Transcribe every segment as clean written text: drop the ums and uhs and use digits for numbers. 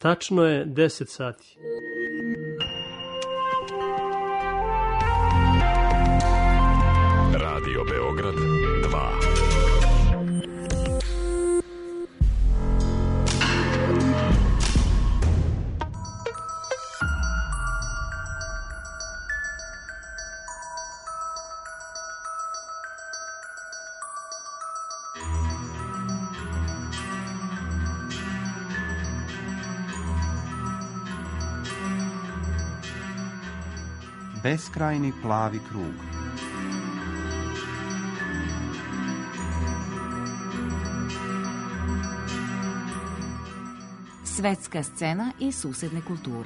Tačno je 10 sati. Radio Beograd 2. Beskrajni plavi krug. Svetska scena i susedne kulture.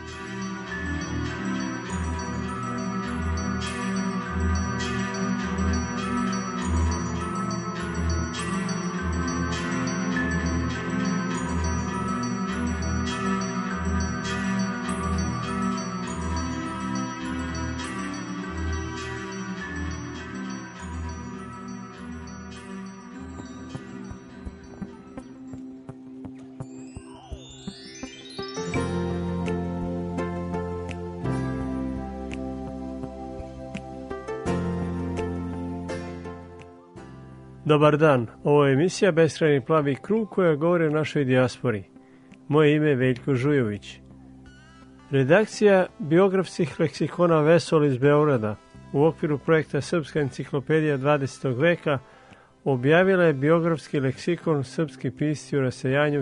Dobar dan, ovo je emisija Beskrajni plavi krug koja govori o našoj dijaspori. Moje ime je Veljko Žujović. Redakcija biografskih leksikona Vesol iz Beograda u okviru projekta Srpska enciklopedija 20. veka objavila je biografski leksikon Srpski pisci u rasejanju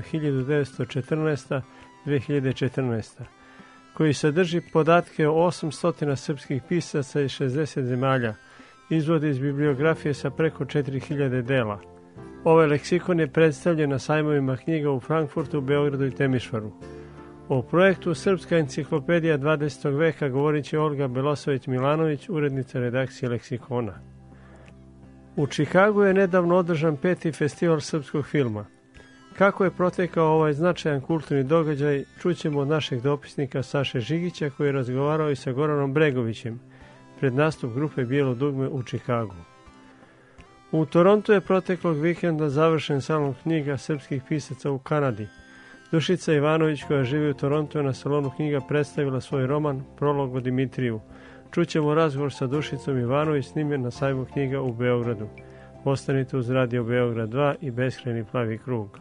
1914-2014, koji sadrži podatke o 800 srpskih pisaca iz 60 zemalja, izvodi iz bibliografije sa preko 4000 dela. Ovaj leksikon je predstavljen na sajmovima knjiga u Frankfurtu, Beogradu i Temišvaru. O projektu Srpska enciklopedija 20. veka govorit će Olga Belosović-Milanović, urednica redakcije leksikona. U Čikagu je nedavno održan 5. festival srpskog filma. Kako je protekao ovaj značajan kulturni događaj, čućemo od našeg dopisnika Saše Žigića, koji je razgovarao i sa Goranom Bregovićem pred nastup grupe Bijelo dugme u Čikagu. U Torontu je proteklog vikenda završen salon knjiga srpskih pisaca u Kanadi. Dušica Ivanović, koja živi u Torontu, je na salonu knjiga predstavila svoj roman Prolog o Dimitriju. Čućemo razgovor sa Dušicom Ivanović, snimljen na sajmu knjiga u Beogradu. Ostanite uz Radio Beograd 2 i Beskrajni plavi krug.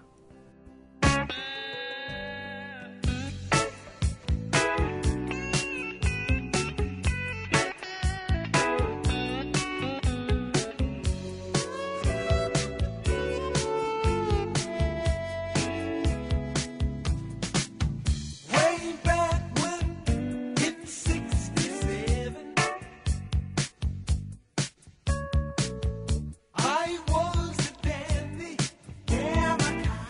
I was a dandy, yeah, my kind.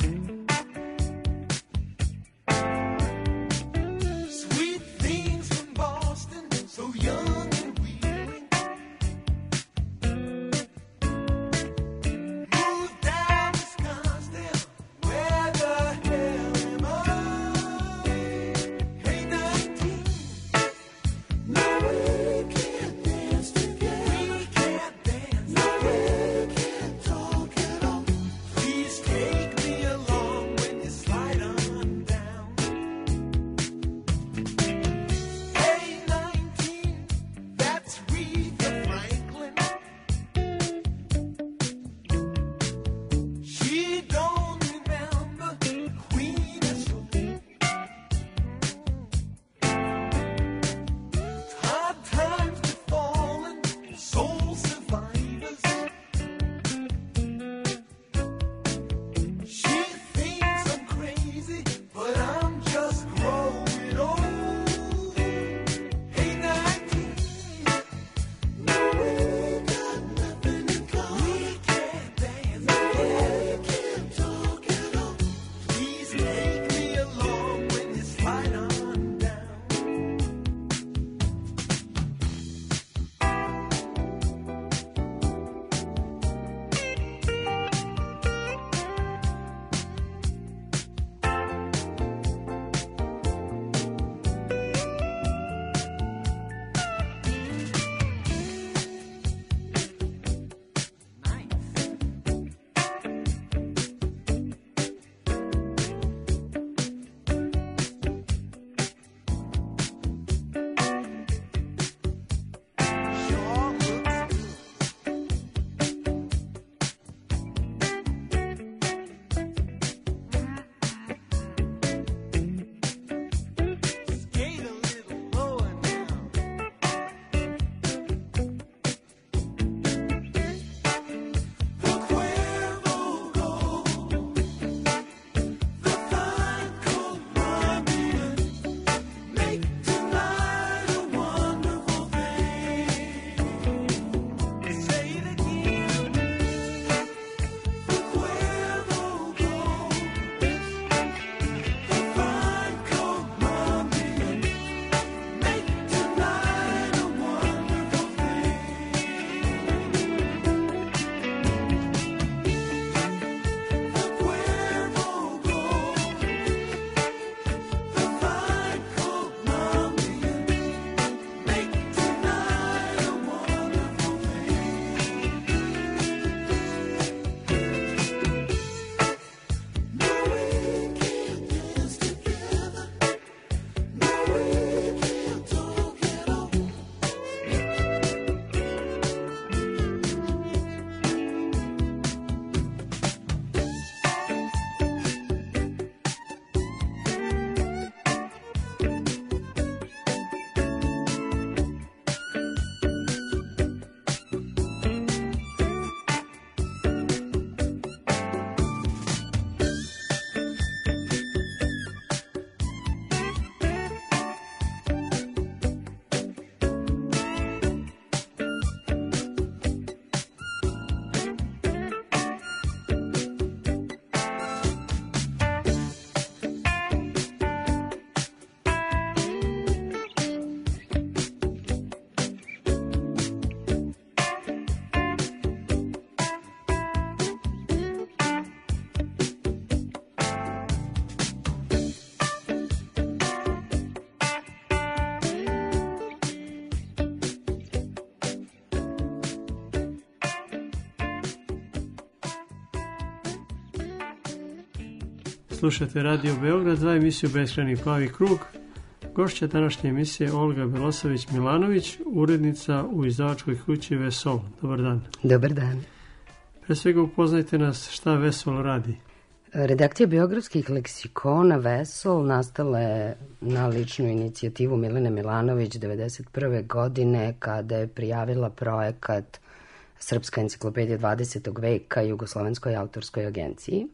Slušate Radio Beograd, 2 emisiju Beskrajni plavi krug. Gošća današnje emisije Olga Belosović-Milanović, urednica u izdavačkoj kući Vesol. Dobar dan. Dobar dan. Pre svega upoznajte nas šta Vesol radi. Redakcija biografskih leksikona Vesol nastala je na ličnu inicijativu Milene Milanović 1991. godine kada je prijavila projekat Srpska enciklopedija 20. veka Jugoslovenskoj autorskoj agenciji.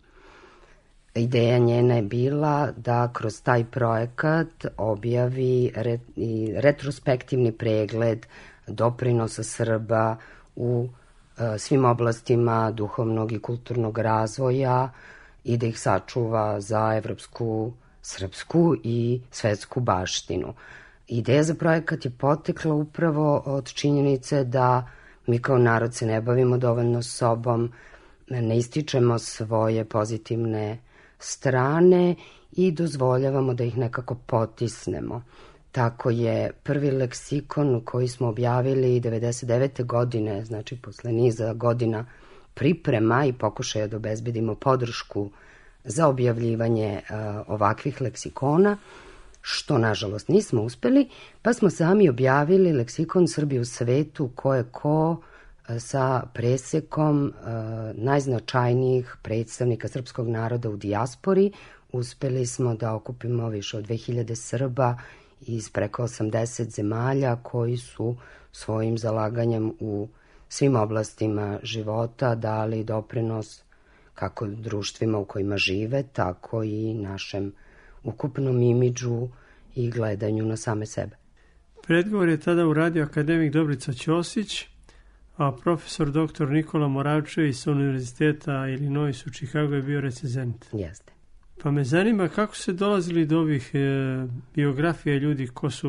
Ideja njena je bila da kroz taj projekat objavi retrospektivni pregled doprinosa Srba u svim oblastima duhovnog i kulturnog razvoja i da ih sačuva za evropsku, srpsku i svetsku baštinu. Ideja za projekat je potekla upravo od činjenice da mi kao narod se ne bavimo dovoljno sobom, ne ističemo svoje pozitivne strane i dozvoljavamo da ih nekako potisnemo. Tako je prvi leksikon koji smo objavili 1999. godine, znači posle niza godina priprema i pokušaja da obezbedimo podršku za objavljivanje ovakvih leksikona, što nažalost nismo uspeli, pa smo sami objavili leksikon Srbi u svetu ko je ko sa presekom najznačajnijih predstavnika srpskog naroda u dijaspori. Uspeli smo da okupimo više od 2000 Srba iz preko 80 zemalja koji su svojim zalaganjem u svim oblastima života dali doprinos kako društvima u kojima žive, tako i našem ukupnom imidžu i gledanju na same sebe. Predgovor je tada uradio akademik Dobrica Ćosić, a profesor dr. Nikola Moravčević sa Univerziteta Illinois u Chicagu je bio recenzent. Jeste. Pa me zanima kako se dolazili do ovih biografija ljudi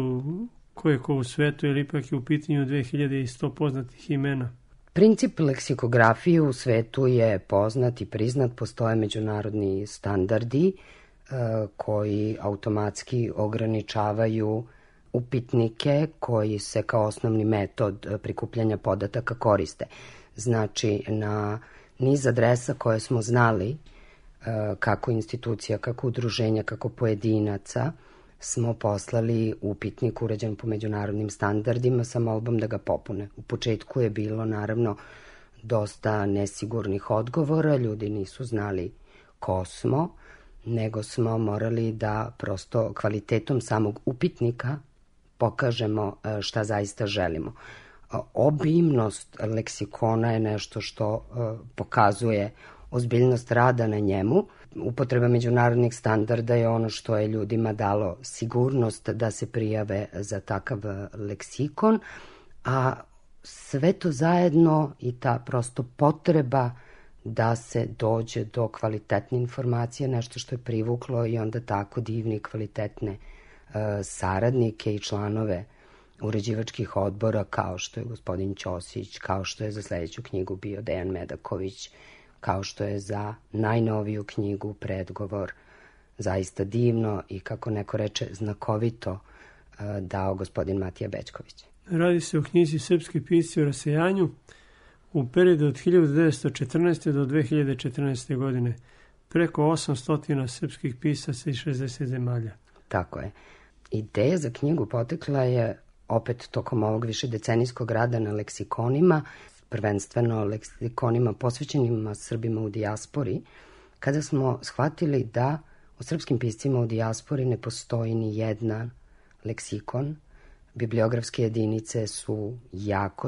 ko je ko u svetu, ili ipak je u pitanju 2100 poznatih imena. Princip leksikografije u svetu je poznat i priznat, postoje međunarodni standardi koji automatski ograničavaju upitnike koji se kao osnovni metod prikupljanja podataka koriste. Znači, na niz adresa koje smo znali, kako institucija, kako udruženja, kako pojedinaca, smo poslali upitnik urađen po međunarodnim standardima sa molbom da ga popune. U početku je bilo, naravno, dosta nesigurnih odgovora, ljudi nisu znali ko smo, nego smo morali da prosto kvalitetom samog upitnika pokažemo šta zaista želimo. Obimnost leksikona je nešto što pokazuje ozbiljnost rada na njemu. Upotreba međunarodnih standarda je ono što je ljudima dalo sigurnost da se prijave za takav leksikon, a sve to zajedno i ta prosto potreba da se dođe do kvalitetne informacije, nešto što je privuklo i onda tako divne i kvalitetne saradnike i članove uređivačkih odbora, kao što je gospodin Ćosić, kao što je za sledeću knjigu bio Dejan Medaković, kao što je za najnoviju knjigu Predgovor zaista divno i, kako neko reče, znakovito dao gospodin Matija Bećković. Radi se o knjizi Srpski pisci o rasejanju u periodu od 1914. do 2014. godine. Preko 800 srpskih pisaca iz 60 zemalja. Tako je. Ideja za knjigu potekla je opet tokom ovog višedecenijskog rada na leksikonima, prvenstveno leksikonima posvećenima Srbima u dijaspori, kada smo shvatili da o srpskim piscima u dijaspori ne postoji ni jedan leksikon. Bibliografske jedinice su jako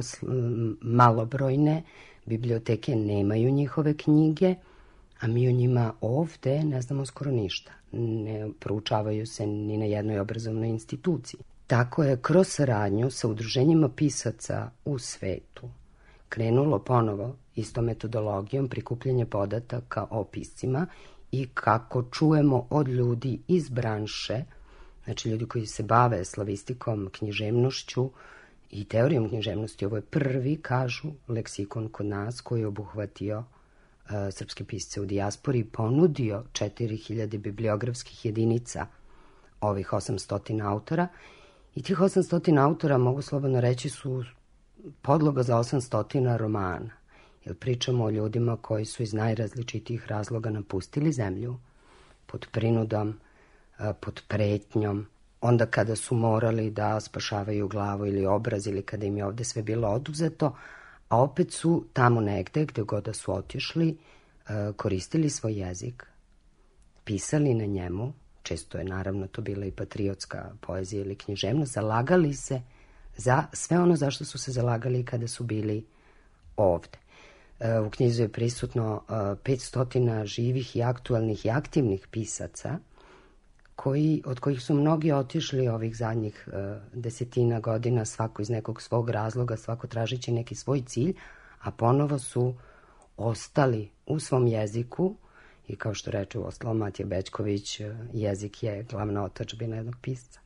malobrojne, biblioteke nemaju njihove knjige, a mi o njima ovde ne znamo skoro ništa. Ne proučavaju se ni na jednoj obrazovnoj instituciji. Tako je kroz saradnju sa udruženjima pisaca u svetu krenulo ponovo istom metodologijom prikupljanja podataka o piscima i kako čujemo od ljudi iz branše, znači ljudi koji se bave slavistikom, književnošću i teorijom književnosti. Ovo je prvi, kažu, leksikon kod nas koji je obuhvatio srpske pisce u dijaspori i ponudio 4000 bibliografskih jedinica ovih 800 autora. I tih 800 autora, mogu slobodno reći, su podloga za 800 romana. Jer pričamo o ljudima koji su iz najrazličitijih razloga napustili zemlju, pod prinudom, pod pretnjom, onda kada su morali da spašavaju glavu ili obraz ili kada im je ovde sve bilo oduzeto, a opet su tamo negde, gde god da su otišli, koristili svoj jezik, pisali na njemu, često je naravno to bila i patriotska poezija ili književnost, zalagali se za sve ono zašto su se zalagali kada su bili ovde. U knjizu je prisutno 500 živih i aktualnih i aktivnih pisaca, od kojih su mnogi otišli ovih zadnjih 10 godina, svako iz nekog svog razloga, svako tražići neki svoj cilj, a ponovo su ostali u svom jeziku i kao što reče uostalom Matija Bećković, jezik je glavna otadžbina jednog pisca.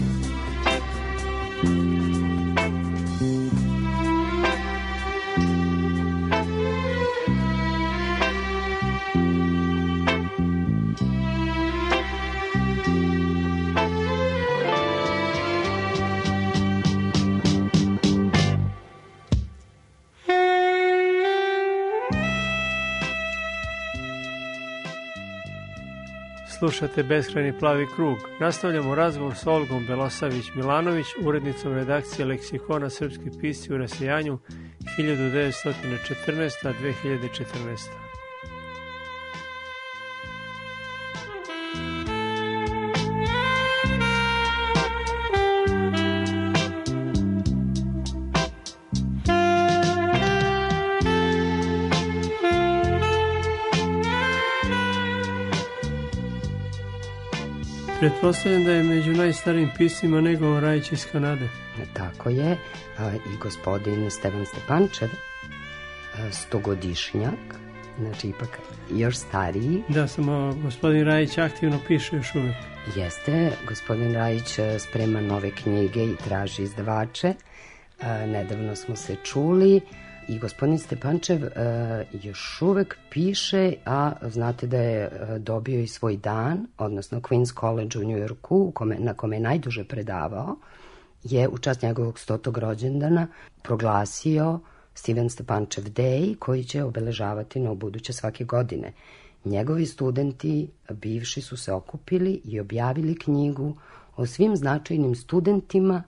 Slušate Beskrajni plavi krug. Nastavljamo razgovor sa Olgom Belosavić-Milanović, urednicom redakcije Leksikona srpski pisci u rasijanju 1914-2014. Pretpostavljam da je među najstarijim piscima Negovan Rajić iz Kanade. Tako je, i gospodin Stevan Stepančev, 100-godišnjak, znači ipak još stariji. Da, samo gospodin Rajić aktivno piše još uvek. Jeste, gospodin Rajić sprema nove knjige i traži izdavače. Nedavno smo se čuli i gospodin Stepančev još uvek piše, a znate da je dobio i svoj dan, odnosno Queen's College u New Yorku, na kome je najduže predavao, je u čast njegovog 100. rođendana proglasio Stevan Stepančev Day, koji će obeležavati na ubuduće svake godine. Njegovi studenti bivši su se okupili i objavili knjigu o svim značajnim studentima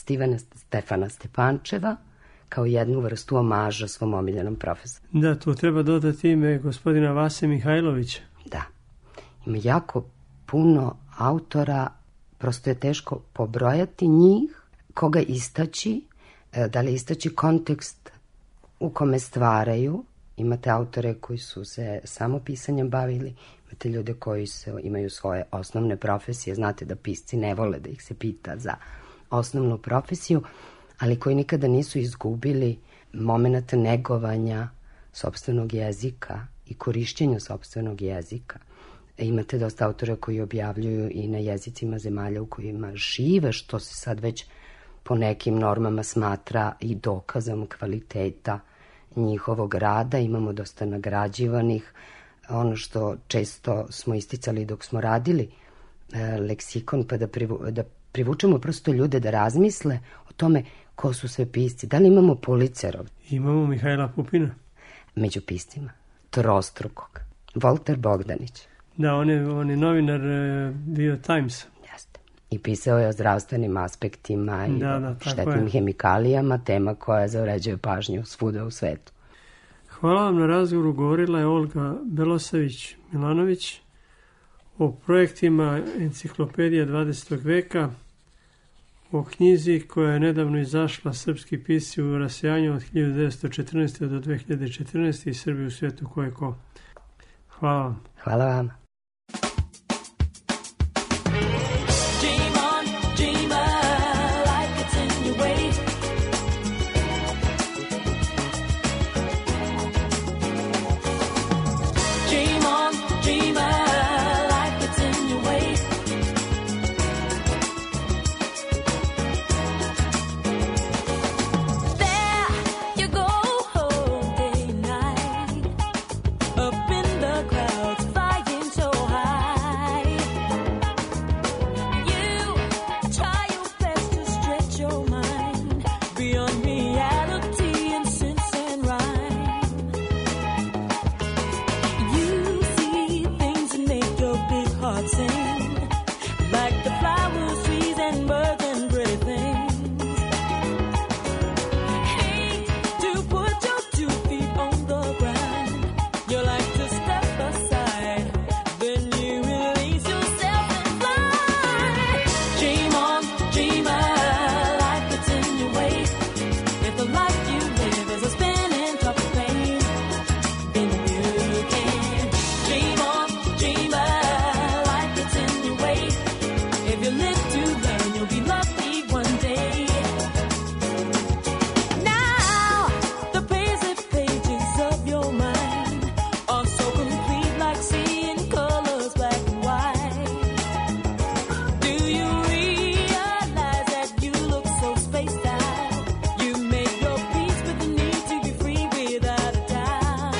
Stefana Stepančeva, kao jednu vrstu omaža svom omiljenom profesoru. Da, tu treba dodati ime gospodina Vase Mihajlovića. Da, ima jako puno autora, prosto je teško pobrojati njih, koga istaći, da li istaći kontekst u kome stvaraju. Imate autore koji su se samo pisanjem bavili, imate ljude koji imaju svoje osnovne profesije, znate da pisci ne vole da ih se pita za osnovnu profesiju, ali koji nikada nisu izgubili moment negovanja sopstvenog jezika i korišćenja sopstvenog jezika. Imate dosta autora koji objavljuju i na jezicima zemalja u kojima žive, što se sad već po nekim normama smatra i dokazom kvaliteta njihovog rada. Imamo dosta nagrađivanih. Ono što često smo isticali dok smo radili leksikon, pa da privučemo prosto ljude da razmisle o tome ko su sve pisci. Da li imamo Pulitzerov? Imamo Mihajla Pupina. Među piscima. Trostrukog. Volter Bogdanić. Da, on je novinar bio Times. Jeste. I pisao je o zdravstvenim aspektima i štetnim hemikalijama, tema koja zavređuje pažnju svuda u svetu. Hvala vam na razgovoru. Govorila je Olga Belosavić-Milanović o projektima Enciklopedija 20. veka, o knjizi koja je nedavno izašla Srpski pisci u rasijanju od 1914. do 2014. i Srbi u svijetu ko je ko. Hvala vam. Hvala vam. Up in the crowds, flying. like the flowers, trees, and birds and pretty things. Hate to put your 2 feet on the ground. You like to step aside, then you release yourself and fly. Dream on, dreamer, life gets in your way. If the life you live is a spinning top of pain, then you can dream on, dreamer, life gets in your way. If you live to learn, you'll be lucky one day. Now, the basic pages of your mind are so complete, like seeing colors black and white. Do you realize that you look so spaced out? You make your peace with the need to be free without a doubt.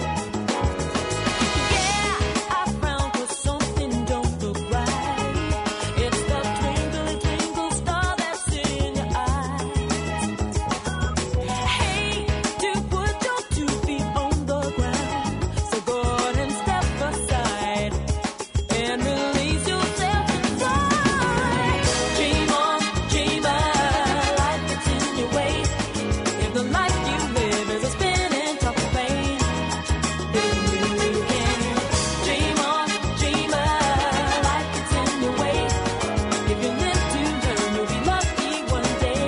Yeah, I frown 'cause something don't look right. It's the twinkly twinkle star that's in your eyes. Hate to put your 2 feet on the ground, so go on and step aside and release yourself and fly. Dream on, dreamer, life gets in your way. If the life you live is a spinning top of pain, then you can dream on, dreamer, life gets in your way. If you live to learn, you'll be lucky one day.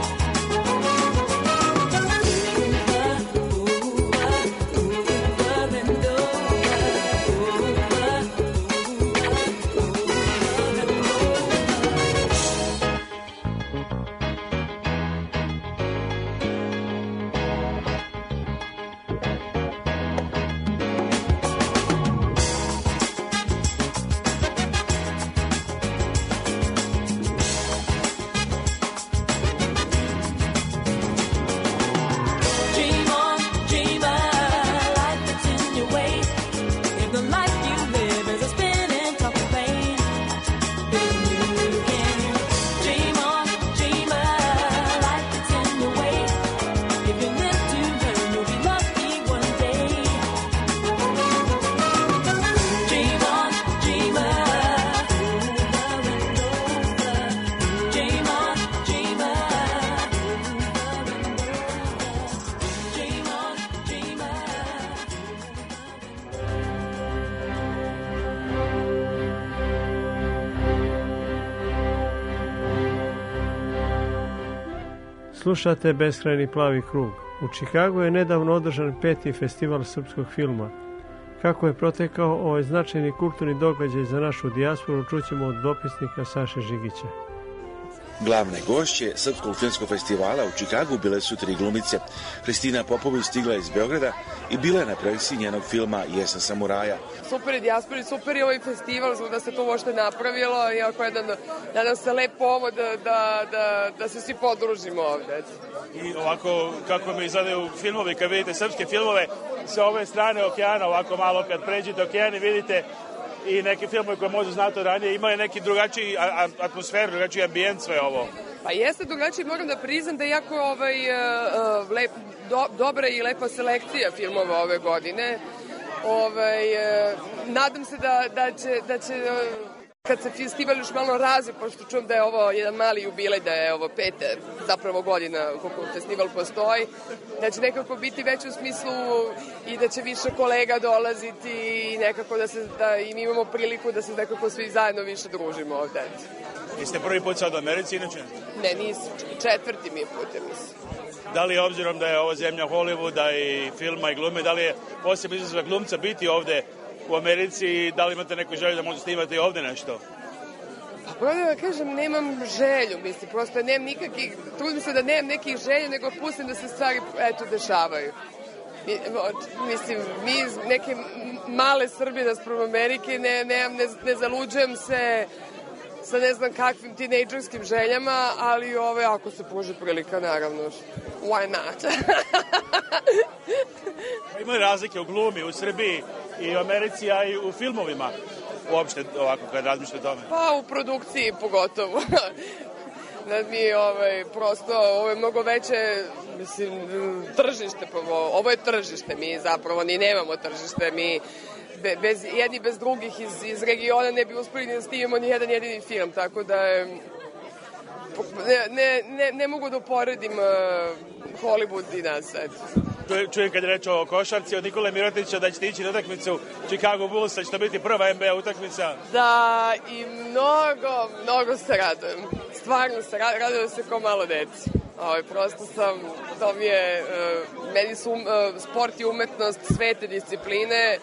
Dream on, dreamer, life gets in your way. If the life you live is a spinning top of pain, then you can dream on, dreamer, life gets in your way. If you live to learn, you'll be lucky one day. Dream on, dreamer, over and over. Dream on, dreamer, dream on, dreamer. Slušate Beskrajni plavi krug. U Čikagu je nedavno održan 5. festival srpskog filma. Kako je protekao ovaj značajni kulturni događaj za našu dijasporu, čućemo od dopisnika Saše Žigića. Glavne gošće Srpskog filmskog festivala u Čikagu bile su 3 glumice. Kristina Popović stigla iz Beograda i bila je na projekciji njenog filma Jesen samuraja. Super je dijaspori, super je ovaj festival da se to uopšte napravilo, iako je nadam se lep povod da se svi podružimo ovde. I ovako kako mi izgledaju filmovi, kad vidite srpske filmove sa ove strane okeana, ovako malo kad pređete okean i vidite i neke filmove koje možda znate ranije, imaju neki drugačiji atmosferu, drugačiji ambijent sve ovo. Pa jeste drugačiji, moram da priznam da je jako dobra i lepa selekcija filmova ove godine. Nadam se da će kad se festival još malo razvije, pošto čujem da je ovo jedan mali jubilej, da je ovo 5. zapravo godina kako festival postoji, da će nekako biti već u smislu i da će više kolega dolaziti i nekako da i mi imamo priliku da se nekako svi zajedno više družimo ovde. Jeste prvi put sad u Americi inače? Ne, nisam. 4. mi je put, ja mislim. Da li je, obzirom da je ovo zemlja Hollywooda i filma i glume, da li je posebno izazov glumca biti ovde u Americi i da li imate neku želju da možete snimati i ovde nešto? Pa prvo da kažem, nemam želju, mislim, prosto nemam nikakvih, trudim se da nemam nekih želja, nego pustim da se stvari, dešavaju. Mislim, mi iz neke male Srbije naspram Amerike ne zaluđujem se sa ne znam kakvim tinejdžerskim željama, ali ako se pruži prilika, naravno, why not? Ima razlike u glumi u Srbiji i u Americi, a i u filmovima, uopšte ovako kad razmišljate o tome? Pa u produkciji pogotovo. Mi prosto ovo je mnogo veće mislim, tržište, ovo je tržište, mi zapravo ni nemamo tržište, mi jedni bez drugih iz regiona ne bi uspeli da snimamo ni jedan jedini film, tako da ne mogu da uporedim Hollywood i nas, eto. Čujem kad je reč o košarci od Nikole Mirotića da ćete ići na utakmicu Chicago Bullsa, će to biti prva NBA utakmica. Da, i mnogo se radujem. Stvarno se radujem se kao malo deci. Prosto to mi je, meni su sport i umetnost svete discipline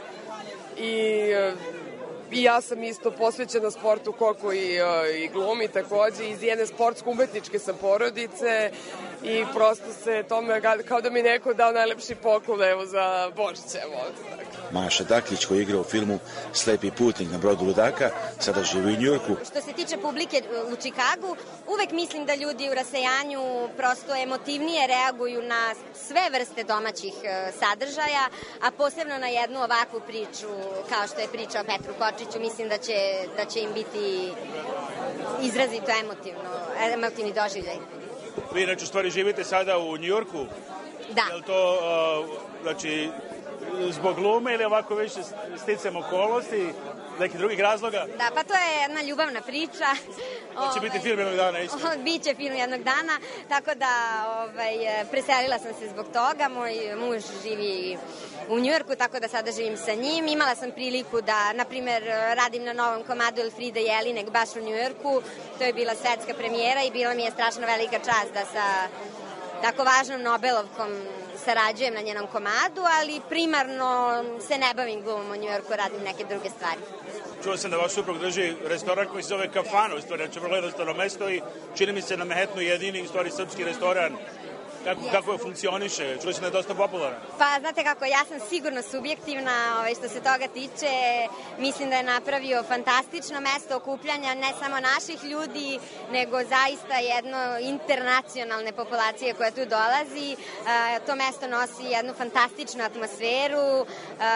i ja sam isto posvećena sportu koliko i glumi takođe. Iz jedne sportsko-umetničke sam porodice i prosto se tome kao da mi neko dao najlepši poklon evo za Božić. Maša Dakić, koja igra u filmu Slepi putnik na brodu ludaka, sada živi u Njujorku. Što se tiče publike u Čikagu, uvek mislim da ljudi u rasejanju prosto emotivnije reaguju na sve vrste domaćih sadržaja, a posebno na jednu ovakvu priču kao što je priča o Petru Kočiću. Mislim da će im biti izrazito emotivni doživljaj. Vi inače u stvari živite sada u Njujorku? Da. Je li to, znači, zbog glume ili ovako više sticam okolnosti, nekih drugih razloga? Da, pa to je jedna ljubavna priča. Će biti film jednog dana, isto? Biće film jednog dana, tako da preselila sam se zbog toga. Moj muž živi u Njujorku, tako da sada živim sa njim. Imala sam priliku da, na primer, radim na novom komadu Elfrida Jelinek baš u Njujorku. To je bila svetska premijera i bila mi je strašno velika čast da sa tako važnom Nobelovkom sarađujem na njenom komadu, ali primarno se ne bavim glumom u Njujorku, radim neke druge stvari. Čuo sam da vaš suprug drži restoran koji se zove Kafana, u stvari, znači vrlo jednostavno mesto i čini mi se na Manhattanu jedini, u stvari, srpski restoran. Kako je funkcioniše? Čuli sam da je dosta popularan. Pa, znate kako, ja sam sigurno subjektivna što se toga tiče. Mislim da je napravio fantastično mesto okupljanja ne samo naših ljudi, nego zaista jedno internacionalne populacije koja tu dolazi. To mesto nosi jednu fantastičnu atmosferu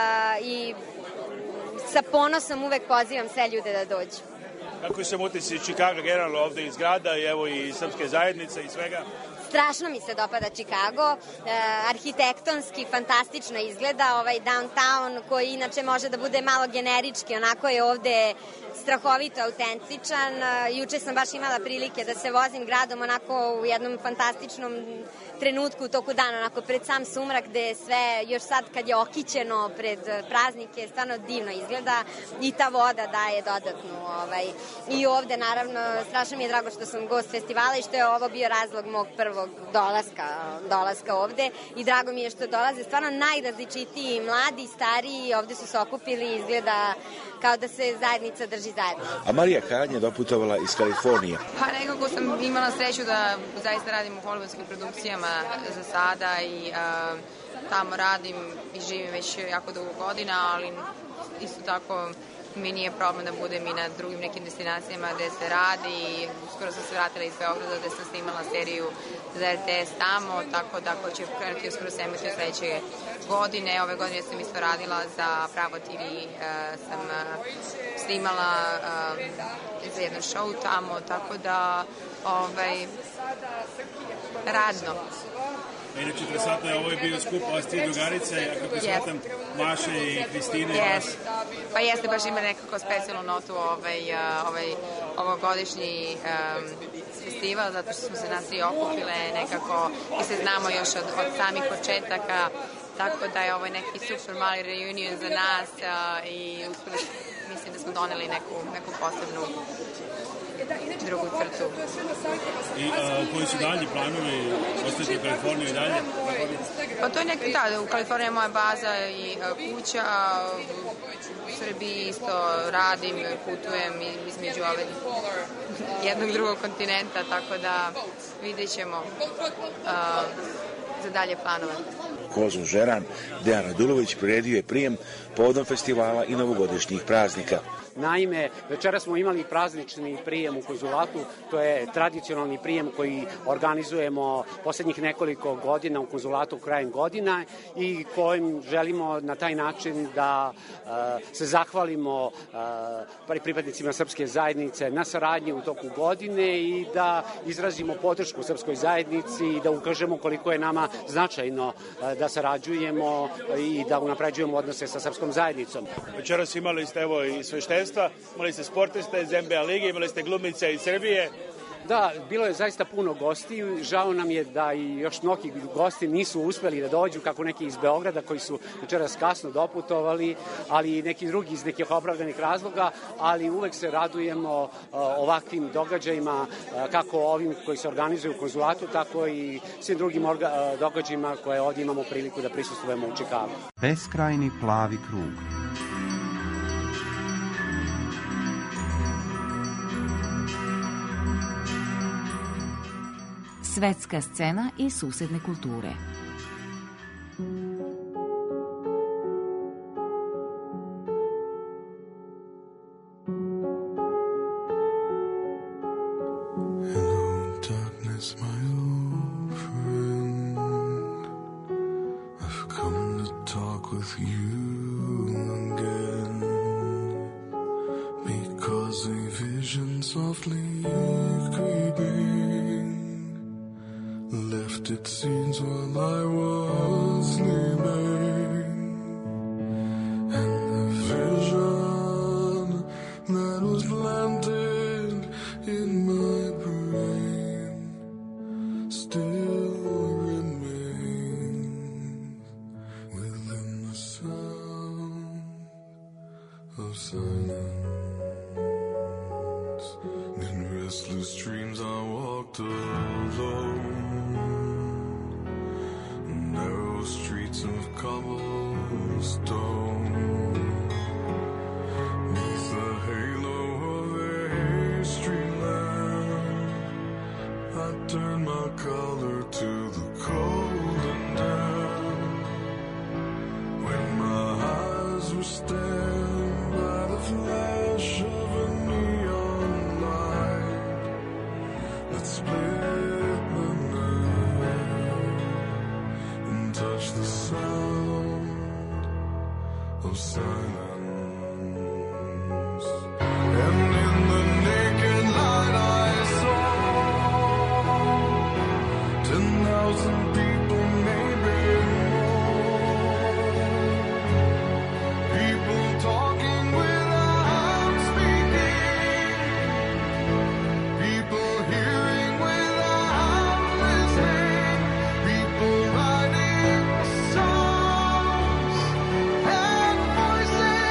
i sa ponosom uvek pozivam sve ljude da dođu. Kako se utisci Chicago generalno ovde iz grada i evo i srpske zajednice i svega? Strašno mi se dopada Chicago, arhitektonski fantastično izgleda, ovaj downtown koji inače može da bude malo generički, onako je ovde strahovito autentičan. Juče sam baš imala prilike da se vozim gradom onako u jednom fantastičnom trenutku u toku dana, onako pred sam sumrak gde je sve, još sad kad je okićeno pred praznike, stvarno divno izgleda i ta voda daje dodatnu. I ovde, naravno, strašno mi je drago što sam gost festivala i što je ovo bio razlog mog prvog dolaska ovde i drago mi je što dolaze stvarno najrazličitiji, mladi, stariji, ovde su se okupili i izgleda kao da se zajednica drži zajedno. A Marija Kaljan je doputovala iz Kalifornije. Pa nekako sam imala sreću da zaista radim u hollywoodskim produkcijama za sada i tamo radim i živim već jako dugo godina, ali isto tako mi nije problem da budem i na drugim nekim destinacijama gde se radi. Skoro sam se vratila iz Beograda gde sam snimala seriju za RTS tamo, tako da ako će krenuti uskoro se emituje sledeće godine. Ove godine sam isto radila za Pravo TV, sam snimala za jedan show tamo, tako da radno. Inače, interesantno je, ovo je bio skup vas tri drugarice, a kako shvatam, Maše i Kristine. Pa jeste, baš ima nekako specijalnu notu ovogodišnji festival, zato što smo se nas tri okupile nekako i se znamo još od samih početaka, tako da je ovo neki super mali reunion za nas i mislim da smo doneli neku posebnu drugu crtu. I koji su dalji planovi? Ostajete u Kaliforniji i dalje? Pa to je u Kaliforniji je moja baza i kuća. U Srbiji isto radim, putujem između jednog i drugog kontinenta, tako da vidjet ćemo za dalje planove. Kozu Žeran, Dejan Radulović priredio je prijem povodom festivala i novogodišnjih praznika. Naime, večera smo imali praznični prijem u konzulatu, to je tradicionalni prijem koji organizujemo poslednjih nekoliko godina u konzulatu krajem godina i kojim želimo na taj način da se zahvalimo pripadnicima srpske zajednice na saradnji u toku godine i da izrazimo podršku srpskoj zajednici i da ukažemo koliko je nama značajno da sarađujemo i da unapređujemo odnose sa srpskom zajednicom. Večeras imali ste evo i sveštenstva, imali ste sportiste iz NBA lige, imali ste glumice iz Srbije. Da, bilo je zaista puno gosti. Žao nam je da i još mnogi gosti nisu uspeli da dođu, kako neki iz Beograda koji su večeras kasno doputovali, ali i neki drugi iz nekih opravdanih razloga, ali uvek se radujemo ovakvim događajima, kako ovim koji se organizuju u konzulatu, tako i svim drugim događajima koje ovdje imamo priliku da prisustvujemo u Čikagu. Beskrajni plavi krug. Svetska scena i susedne kulture. It seems while I was sleeping, and the vision that was planted in my brain still remains within the sound of silence. In restless dreams I walked alone, narrow streets of cobblestone, neath the halo of a street lamp, I turned my collar to the cold and damp. When my eyes were stabbed by the flash of a neon light that split the night and touched the sound of silence. And in the naked light I saw 10,000 people, maybe more. People talking without speaking, people hearing without listening, people writing songs and voices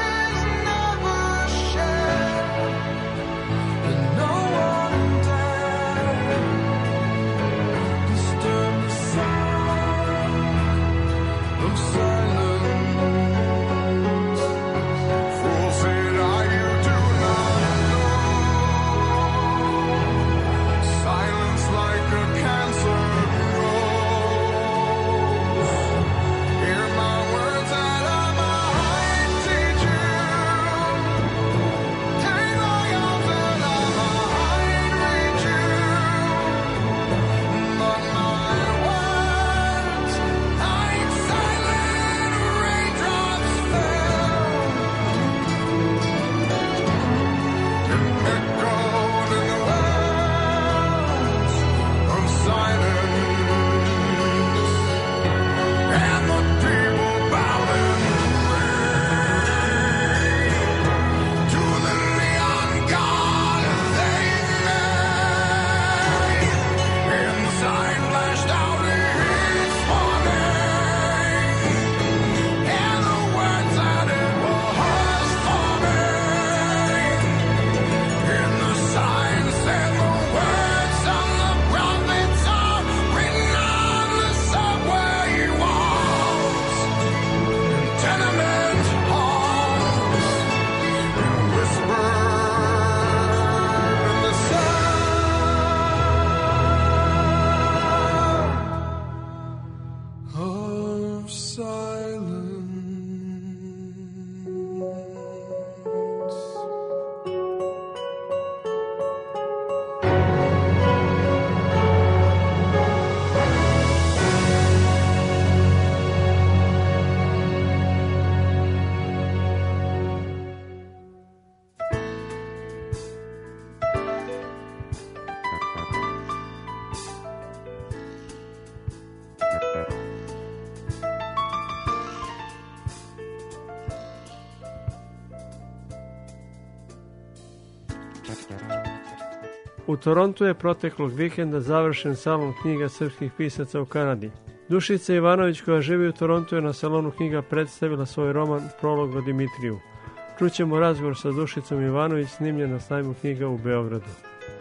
U Torontu je proteklog vikenda završen salon knjiga srpskih pisaca u Kanadi. Dušica Ivanović, koja živi u Torontu, je na salonu knjiga predstavila svoj roman Prolog o Dimitriju. Čućemo razgovor sa Dušicom Ivanović snimljen na sajmu knjiga u Beogradu.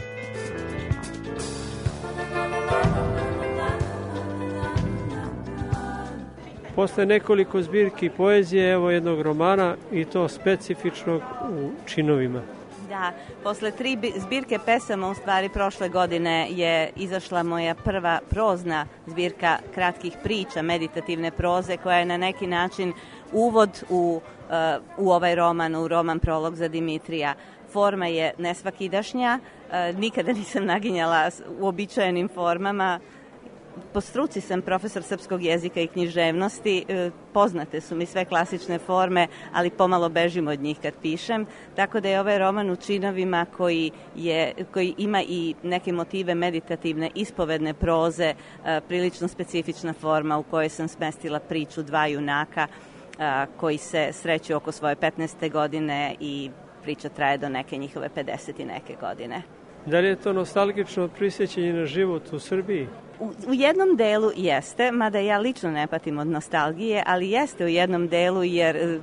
Posle nekoliko zbirki poezije, evo jednog romana i to specifičnog u činovima. Da, posle 3 zbirke pesama, u stvari prošle godine je izašla moja prva prozna zbirka kratkih priča, meditativne proze, koja je na neki način uvod u ovaj roman, u roman Prolog za Dimitrija. Forma je nesvakidašnja, nikada nisam naginjala uobičajenim formama. Po struci sam profesor srpskog jezika i književnosti, poznate su mi sve klasične forme, ali pomalo bežim od njih kad pišem, tako da je ovaj roman u činovima koji ima i neke motive meditativne, ispovedne proze, prilično specifična forma u kojoj sam smestila priču 2 junaka koji se sreću oko svoje 15. godine i priča traje do neke njihove 50 i neke godine. Da li je to nostalgično prisjećanje na život u Srbiji? U jednom delu jeste, mada ja lično ne patim od nostalgije, ali jeste u jednom delu jer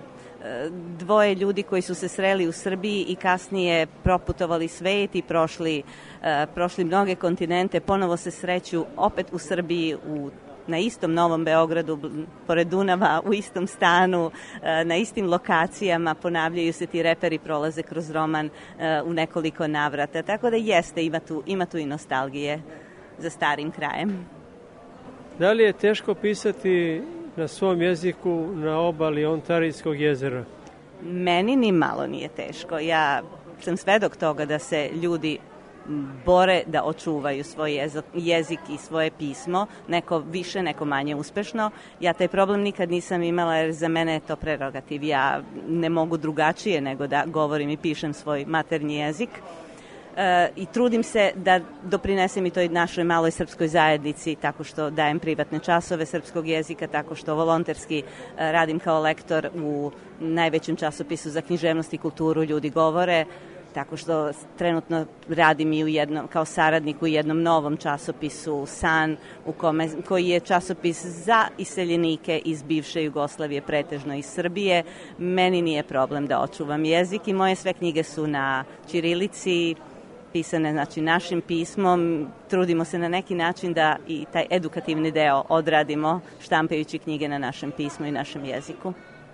2 ljudi koji su se sreli u Srbiji i kasnije proputovali svet i prošli mnoge kontinente, ponovo se sreću opet u Srbiji, na istom Novom Beogradu, pored Dunava, u istom stanu, na istim lokacijama, ponavljaju se ti reperi, prolaze kroz roman u nekoliko navrata. Tako da jeste, ima tu i nostalgije za starim krajem. Da li je teško pisati na svom jeziku na obali Ontarijskog jezera? Meni ni malo nije teško. Ja sam svedok toga da se ljudi bore da očuvaju svoj jezik i svoje pismo, neko više, neko manje uspešno. Ja taj problem nikad nisam imala jer za mene je to prerogativ. Ja ne mogu drugačije nego da govorim i pišem svoj maternji jezik. I trudim se da doprinesem i toj našoj maloj srpskoj zajednici tako što dajem privatne časove srpskog jezika, tako što volonterski radim kao lektor u najvećem časopisu za književnost i kulturu Ljudi govore, tako što trenutno radim i kao saradnik u jednom novom časopisu San, koji je časopis za iseljenike iz bivše Jugoslavije, pretežno iz Srbije. Meni nije problem da očuvam jezik i moje sve knjige su na ćirilici, pisane znači našim pismom. Trudimo se na neki način da i taj edukativni deo odradimo štampajući knjige na našem pismu i našem jeziku.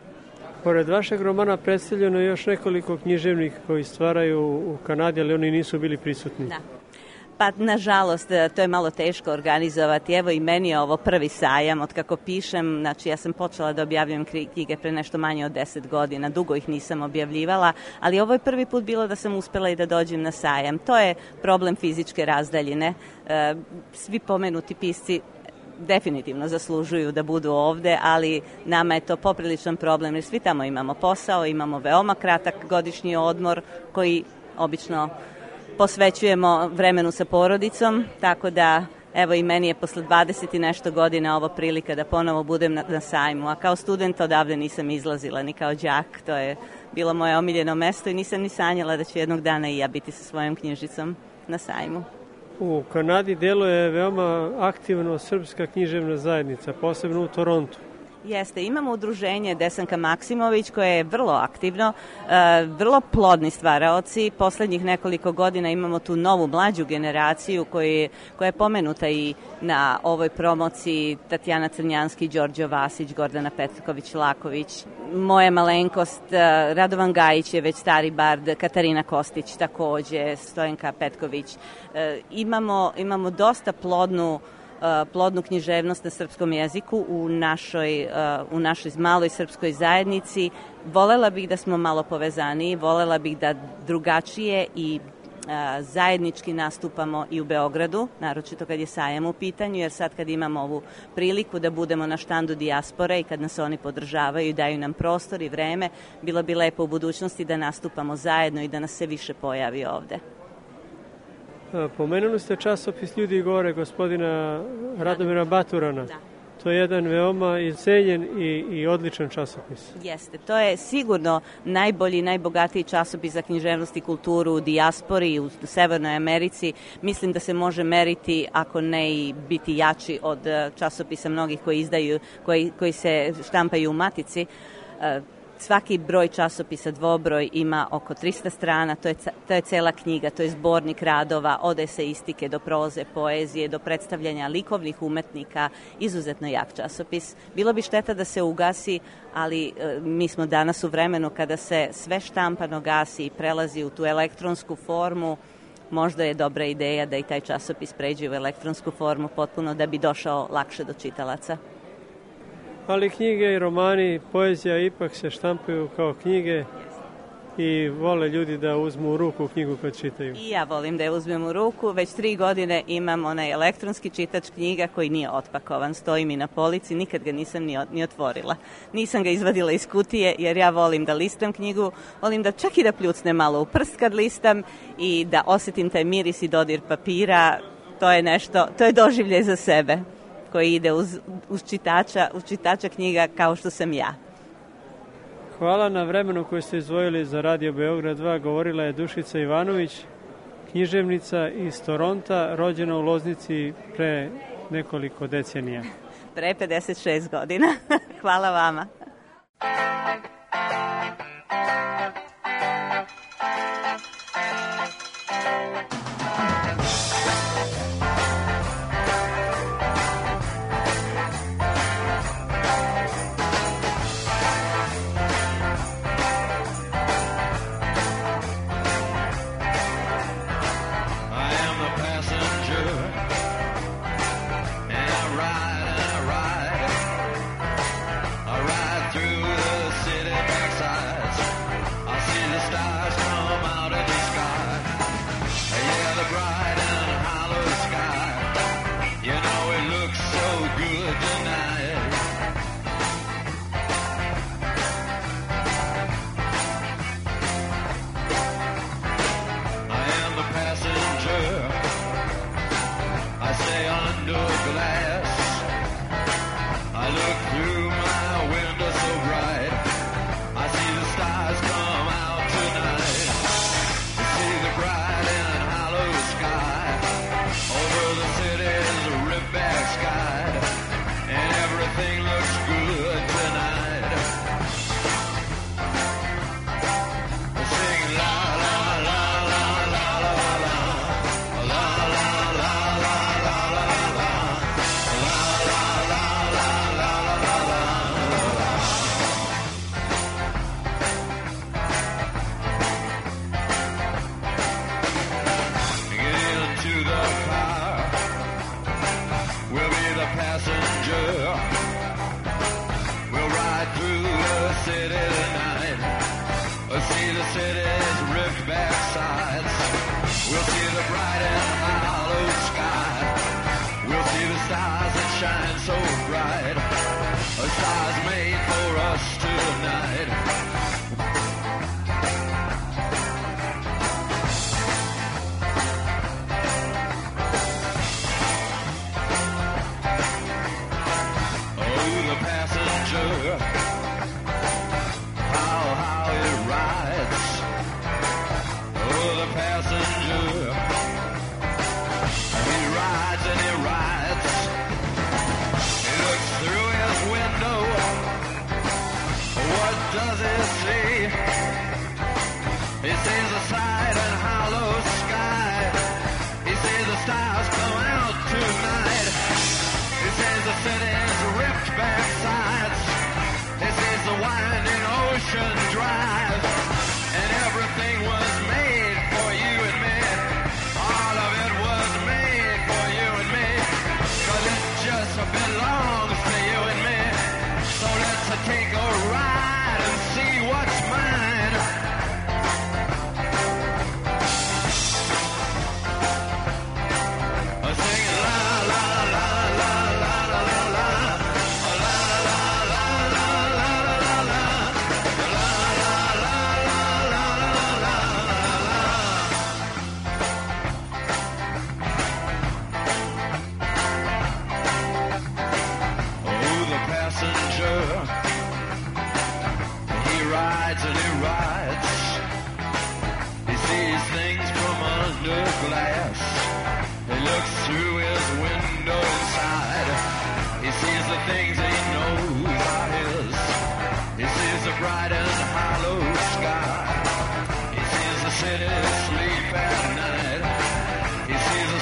Pored vašeg romana predstavljeno je još nekoliko književnika koji stvaraju u Kanadi, ali oni nisu bili prisutni. Da. Pa, nažalost, to je malo teško organizovati. Evo i meni je ovo prvi sajam. Od kako pišem, znači ja sam počela da objavljujem knjige pre nešto manje od 10 godina. Dugo ih nisam objavljivala, ali ovo je prvi put bilo da sam uspela i da dođem na sajam. To je problem fizičke razdaljine. Svi pomenuti pisci definitivno zaslužuju da budu ovde, ali nama je to popriličan problem jer svi tamo imamo posao, imamo veoma kratak godišnji odmor koji obično posvećujemo vremenu sa porodicom, tako da evo i meni je posle 20 i nešto godina ovo prilika da ponovo budem na sajmu, a kao student odavde nisam izlazila ni kao đak, to je bilo moje omiljeno mesto i nisam ni sanjala da ću jednog dana i ja biti sa svojom knjižicom na sajmu. U Kanadi deluje veoma aktivno srpska književna zajednica, posebno u Torontu. Jeste, imamo udruženje Desanka Maksimović koje je vrlo aktivno, vrlo plodni stvaraoci. Poslednjih nekoliko godina imamo tu novu mlađu generaciju koja je pomenuta i na ovoj promociji: Tatjana Crnjanski, Đorđe Vasić, Gordana Petković-Laković, moja malenkost, Radovan Gajić je već stari bard, Katarina Kostić takođe, Stojenka Petković. Imamo dosta plodnu književnost na srpskom jeziku u našoj maloj srpskoj zajednici. Volela bih da smo malo povezaniji, volela bih da drugačije i zajednički nastupamo i u Beogradu, naročito kad je sajam u pitanju, jer sad kad imamo ovu priliku da budemo na štandu dijaspore i kad nas oni podržavaju i daju nam prostor i vreme, bilo bi lepo u budućnosti da nastupamo zajedno i da nas se više pojavi ovde. Pomenuli ste časopis Ljudi govore gospodina Radomira Baturana. Da. To je jedan veoma i cenjen i odličan časopis. Jeste, to je sigurno najbolji i najbogatiji časopis za književnost i kulturu u dijaspori, u Severnoj Americi. Mislim da se može meriti, ako ne i biti jači od časopisa mnogih koji izdaju, koji se štampaju u Matici. Svaki broj časopisa, dvobroj, ima oko 300 strana, to je cela knjiga, to je zbornik radova, od eseistike do proze, poezije, do predstavljanja likovnih umetnika, izuzetno jak časopis. Bilo bi šteta da se ugasi, ali mi smo danas u vremenu kada se sve štampano gasi i prelazi u tu elektronsku formu. Možda je dobra ideja da i taj časopis pređe u elektronsku formu potpuno da bi došao lakše do čitalaca. Ali knjige i romani, poezija ipak se štampaju kao knjige i vole ljudi da uzmu u ruku knjigu kad čitaju. I ja volim da je uzmem u ruku. Već 3 godine imam onaj elektronski čitač knjiga koji nije otpakovan. Stoji mi na polici, nikad ga nisam ni otvorila. Nisam ga izvadila iz kutije jer ja volim da listam knjigu. Volim da čak i da pljucnem malo u prst kad listam i da osjetim taj miris i dodir papira. To je nešto, to je doživljaj za sebe koji ide uz čitača knjiga kao što sam ja. Hvala na vremenu koje ste izdvojili za Radio Beograd 2. Govorila je Dušica Ivanović, književnica iz Toronta, rođena u Loznici pre nekoliko decenija. Pre 56 godina. Hvala vama.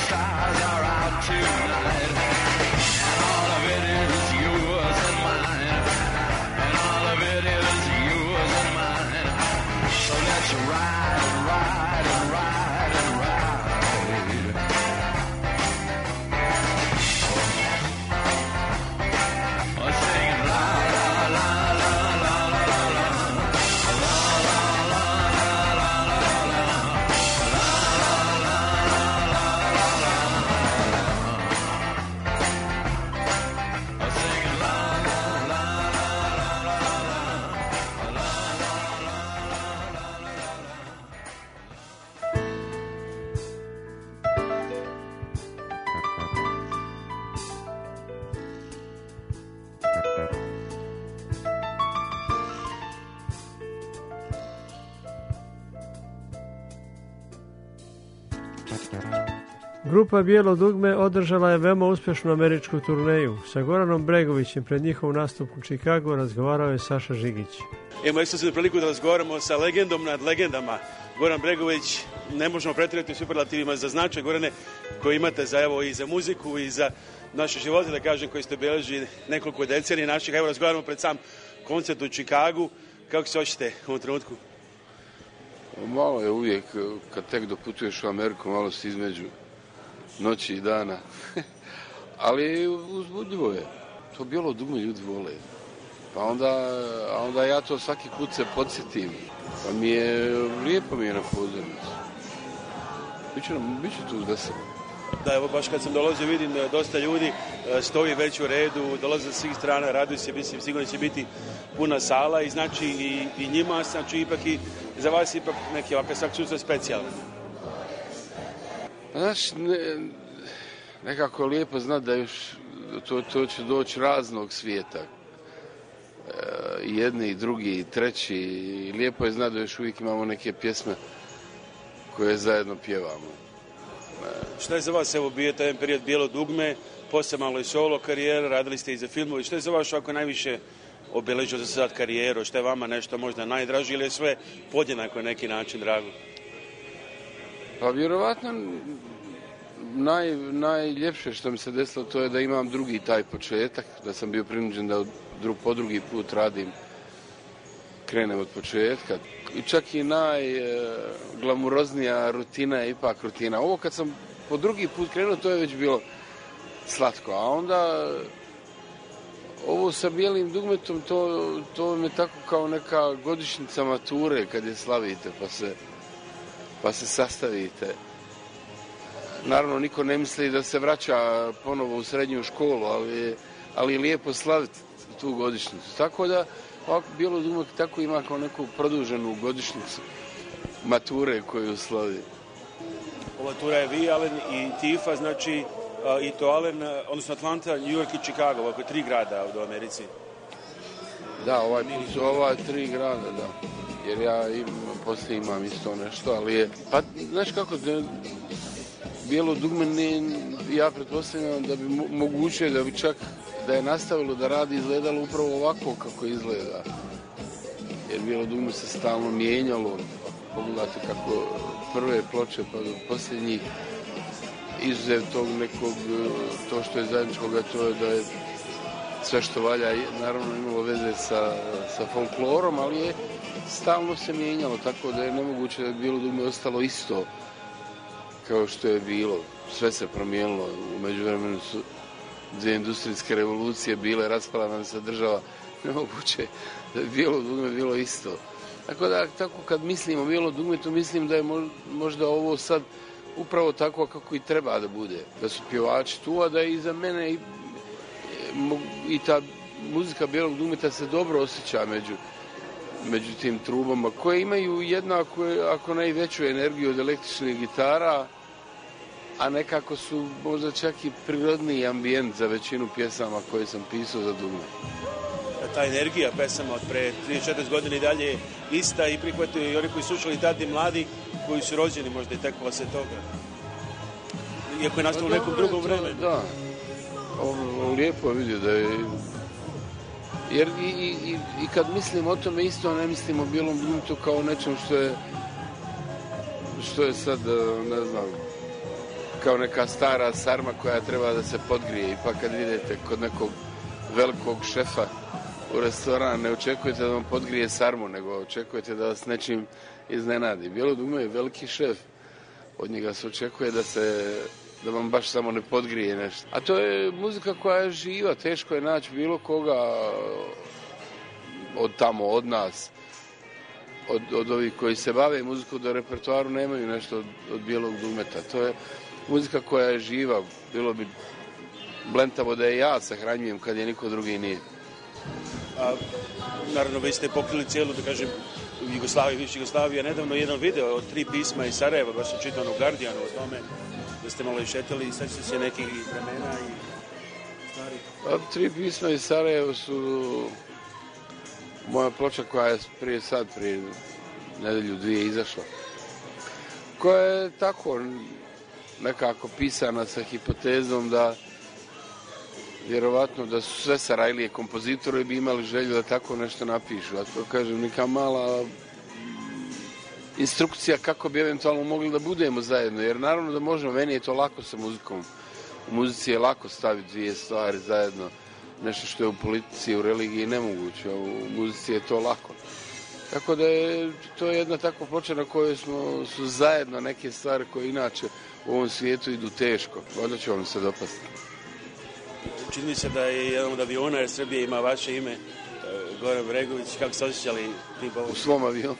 stars are out tonight, and all of it is yours and mine, and all of it is yours and mine. So let's ride and ride and ride and ride. Oh, singing la la la la la la la la la la la Grupa Bijelo dugme održala je veoma uspješnu američku turneju. Sa Goranom Bregovićem pred njihov nastup u Čikagu razgovarao je Saša Žigić. Imamo isto se priliku da razgovaramo sa legendom nad legendama. Goran Bregović, ne možemo pretjerati u superlativima za značaj, Gorane, koji imate za, evo, i za muziku i za naše živote, da kažem, koji ste obeležili nekoliko decenija naših. Evo, razgovaramo pred sam koncert u Čikagu. Kako se hoćete u ovom trenutku? Malo je uvijek, kad tek doputuješ u Ameriku, malo si između noći i dana. Ali uzbudljivo je. To Bijelo dugme ljudi vole. Pa onda ja to svaki put se podsjetim. Pa lijepo mi je na pozornicu. Biće tu da sam. Da, evo baš kad sam dolazio vidim da dosta ljudi stoji već u redu, dolaze sa svih strana, raduju se, mislim, sigurno će biti puna sala i znači i njima, znači ipak i za vas ipak neki ovakav svak sustav specijalan. Znaš, nekako je lijepo znati da još to će doći raznog svijeta. I jedni, i drugi, i treći. I lijepo je znati da još uvijek imamo neke pjesme koje zajedno pjevamo. Šta je za vas, evo, bio taj period Bijelo dugme, poslije malo i solo karijera, radili ste i za filmove. Šta je za vas ako najviše obeležio za sad karijeru? Šta je vama nešto možda najdraže ili je sve podjednako na neki način drago? Pa vjerovatno najljepše što mi se desilo to je da imam drugi taj početak, da sam bio prinuđen da po drugi put radim, krenem od početka. I čak i najglamuroznija rutina je ipak rutina. Ovo kad sam po drugi put krenuo, to je već bilo slatko. A onda ovo sa Bijelim dugmetom, to mi je tako kao neka godišnjica mature kad je slavite pa se sastavite. Naravno, niko ne misli da se vraća ponovo u srednju školu, ali je lijepo slaviti tu godišnjicu. Tako da ovako Bijelo dugme tako ima kao neku produženu godišnjicu mature koju slavi. Ova tura je vi, Alen i Tifa, znači i to Alen, odnosno Atlanta, New York i Chicago, ovako 3 grada u Americi. Da, ovaj put su ova 3 grada, da. Jer ja poslije imam isto nešto, ali je... Pa, znaš kako, Bijelo dugme, ja pretpostavljam da bi moguće da bi čak da je nastavilo da radi izgledalo upravo ovako kako izgleda. Jer Bijelo dugme se stalno mijenjalo. Pogledate kako prve ploče pa do posljednjih izuzev tog nekog, to što je zajedničkoga, to je da je sve što valja naravno imalo veze sa folklorom, ali je stalno se mijenjalo, tako da je nemoguće da je Bijelo dugme ostalo isto kao što je bilo. Sve se promijenilo, u međuvremenu su 2 industrijske revolucije bile, raspala nam se država, nemoguće da je Bijelo dugme bilo isto. Tako da, kad mislim o Bijelo dugmetu, mislim da je možda ovo sad upravo tako kako i treba da bude. Da su pjevači tu, a da i za mene i ta muzika Bijelog dugmeta se dobro osjeća među tim trubama, koje imaju jednako, ako ne i veću energiju od električnih gitara, a nekako su možda čak i prirodniji ambijent za većinu pjesama koje sam pisao za dugme. Ta energija pesama od pre 34 godine i dalje je ista i prihvataju i oni koji su slušali tad i mladi koji su rođeni možda i tek posle toga. Iako je nastalo u nekom drugom vremenu. Da, lijepo je vidio da je... Jer i kad mislim o tome isto ne mislim o Bijelom dugmetu kao nečem što je sad, ne znam, kao neka stara sarma koja treba da se podgrije. I pa kad idete kod nekog velikog šefa u restoran, ne očekujete da vam podgrije sarmu, nego očekujete da vas nečim iznenadi. Bijelo dugme je veliki šef. Od njega se očekuje da vam baš samo ne podgrije nešto. A to je muzika koja je živa, teško je naći bilo koga od tamo, od nas, od ovih koji se bave muziku da repertoaru nemaju nešto od bijelog dugmeta. To je muzika koja je živa, bilo bi blentavo da je ja sahranjujem kad je niko drugi nije. Naravno, vi ste pokrili cijelu, da kažem, Jugoslaviju, bivša Jugoslavija. Nedavno jedan video od 3 pisma iz Sarajeva, baš sam čitao u Guardianu o tome, da ste malo išetali i sad se nekih vremena i stvari. 3 pisma iz Sarajeva su moja ploča koja je prije nedelju, 2 izašla. Koja je tako nekako pisana sa hipotezom da vjerovatno da su sve Sarajlije kompozitori bi imali želju da tako nešto napišu. A to kažem, neka mala instrukcija kako bi eventualno mogli da budemo zajedno. Jer naravno da možemo, meni je to lako sa muzikom. U muzici je lako staviti 2 stvari zajedno. Nešto što je u politici, u religiji nemoguće. U muzici je to lako. Tako da je to jedna takva ploča na kojoj su zajedno neke stvari koje inače u ovom svijetu idu teško. Onda će vam se dopasti. Čini mi se da je jedan od aviona jer Srbije ima vaše ime, Goran Bregović. Kako se osjećali tim povodom? U svom avionu.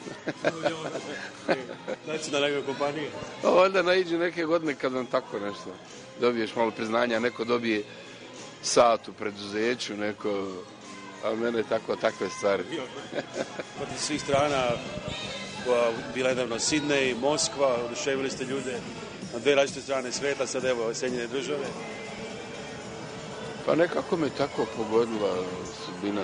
Nacionalna kompanija. Onda naiđu neke godine kad vam tako nešto dobiješ malo priznanja, neko dobije sat u preduzeću, neko, a mene takve stvari. Od svih strana, koja bila nedavno Sidney, Moskva, oduševili ste ljude na 2 različite strane sveta, sad evo Sjedinjene Države. Pa nekako me tako pogodila sudbina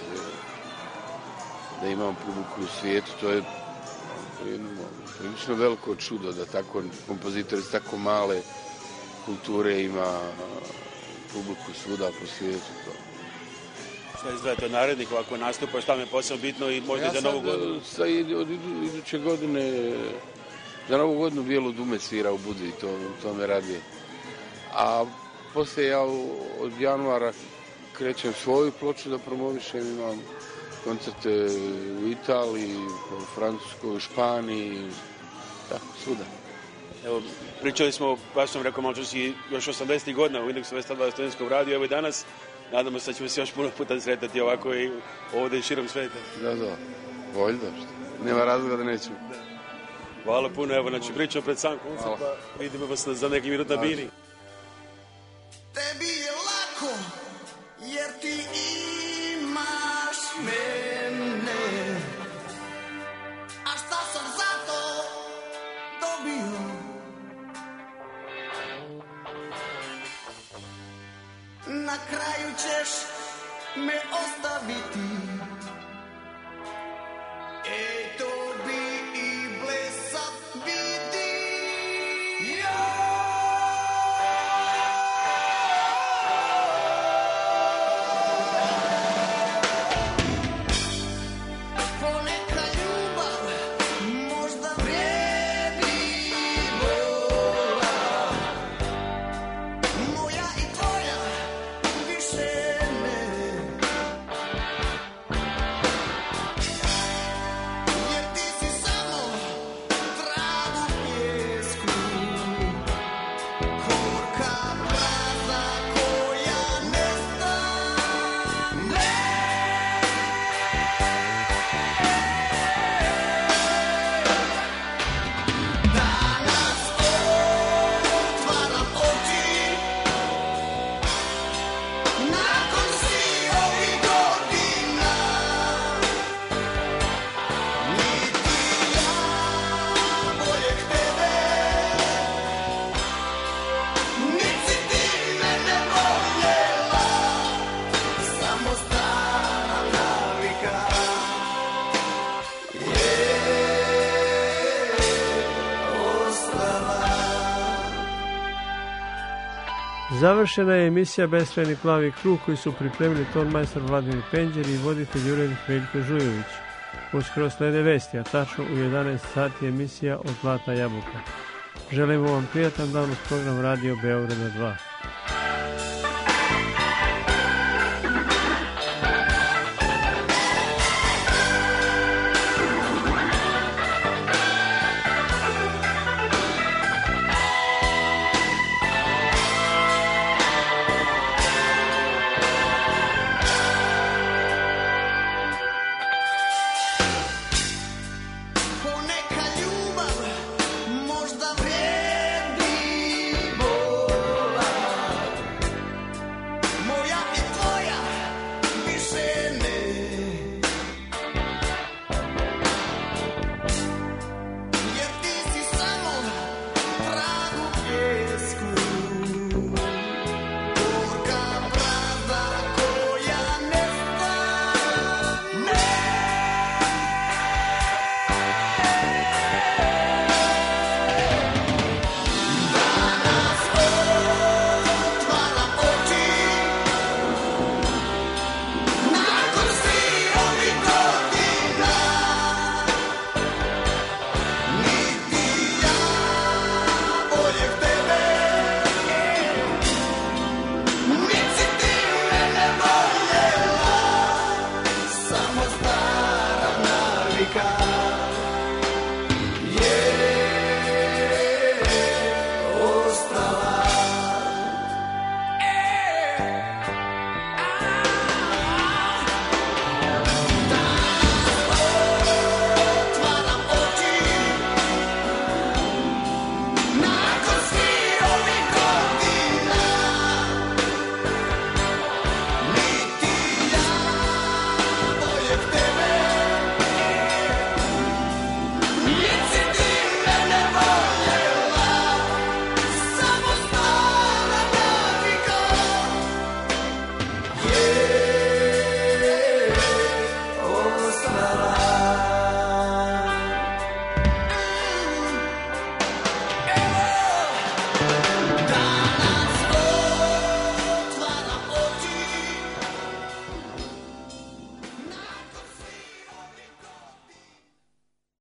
da imam publiku u svijetu. To je prilično veliko čudo da tako kompozitor iz tako male kulture ima publiku svuda po svijetu. Šta izdvajate od narednih ovako nastupa, šta mi je posebno bitno i možda za Novu godinu? Od iduće godine za Novu godinu Bijelo dugme svira u Budvi, to me radije. A poslije ja od januara krećem svoju ploču da promovišem, imam koncerte u Italiji, u Francuskoj, u Španiji, tako, svuda. Evo, pričali smo, baš sam rekao malo čusi, još 80. godina u Indeksu Vestalba studentskom radiju, evo i danas. Nadamo se da ćemo se još puno puta sretati ovako i ovdje i širom sveta. Da, voljda, nema razloga da nećemo. Hvala puno, evo, znači pričamo pred sam koncert, pa vidimo vas za neki minut na bini. Tebi je lako, jer ti imaš mene. A šta sam za to dobio? Na kraju ćeš me ostaviti. Ej, to bi i blesav vidi. Poneka ljubav možda vredi bola. Moja i tvoja više ne. Jer ti si samo travu pjesku. Korka prazna koja nestane. Danas otvaram oči. Nakon svih ovih godina. Niti ja boljeg tebe, niti ti mene voljela. Samo stara navika ostala. Završena je emisija Beskrajni plavi krug koji su pripremili tonmajstor Vladimir Penđer i voditelj urednik Veljko Žujović. Uskoro slede vesti, a tačno u 11 sati emisija od Zlatna jabuka. Želimo vam prijatan dan uz program Radio Beograda 2.